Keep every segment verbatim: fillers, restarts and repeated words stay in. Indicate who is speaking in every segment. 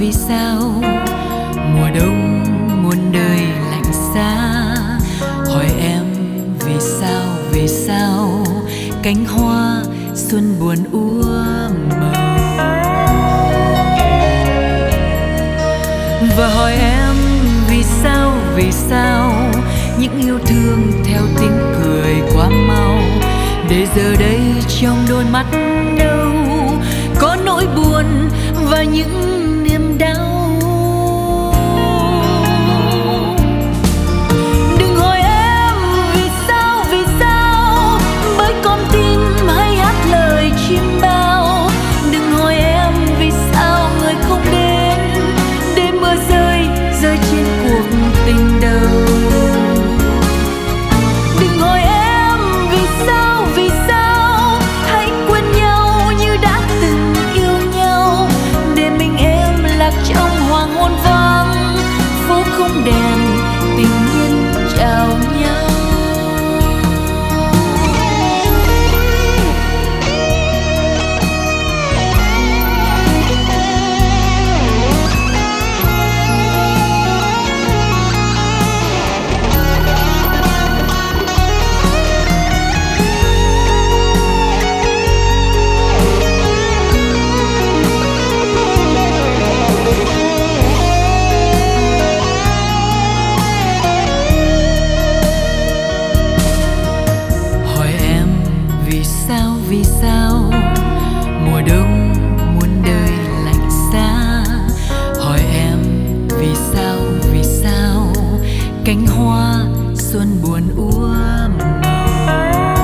Speaker 1: vì sao mùa đông muôn đời lạnh giá. Hỏi em vì sao, vì sao cánh hoa xuân buồn úa màu. Và hỏi em vì sao, vì sao những yêu thương theo tiếng cười quá mau. Để giờ đây trong đôi mắt đâu có nỗi buồn và những niềm đau. Đừng hỏi em vì sao, vì sao bởi con tim hay hát lời chim bao. Đừng hỏi em vì sao người không đến để mưa rơi rơi trên cuộc tình đầu. Đừng hỏi em vì sao, vì sao hãy quên nhau như đã từng yêu nhau. Để mình em lạc trong hoàng hôn vắng, phố không đèn tình nhiên chào nhau. Vì sao mùa đông muôn đời lạnh giá. Hỏi em vì sao, vì sao cánh hoa xuân buồn úa màu.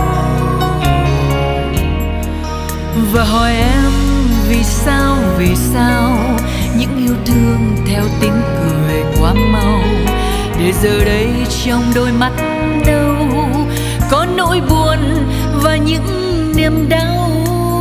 Speaker 1: Và hỏi em vì sao, vì sao những yêu thương theo tiếng cười quá mau. Để giờ đây trong đôi mắt đâu có nỗi buồn và những niềm đau.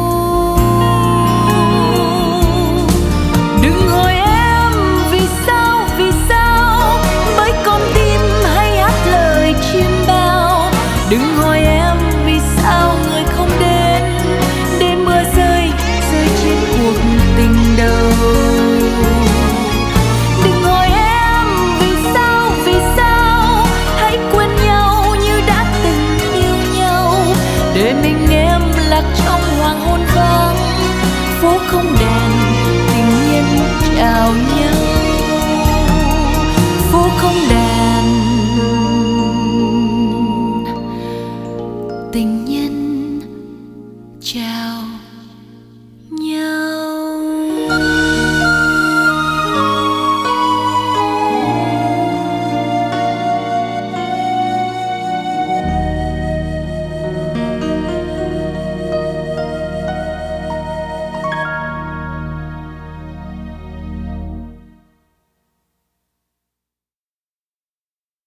Speaker 1: Đừng hỏi em vì sao, vì sao bởi con tim hay hát lời chim bao. Đừng hỏi em vì sao người không đến để mưa rơi rơi trên cuộc tình đầu. Đừng hỏi em vì sao, vì sao hãy quên nhau như đã từng yêu nhau. Để mình em lạc trong hoàng hôn vắng, phố không đèn tình nhiên chào nhau. Phố không đèn tình nhân chào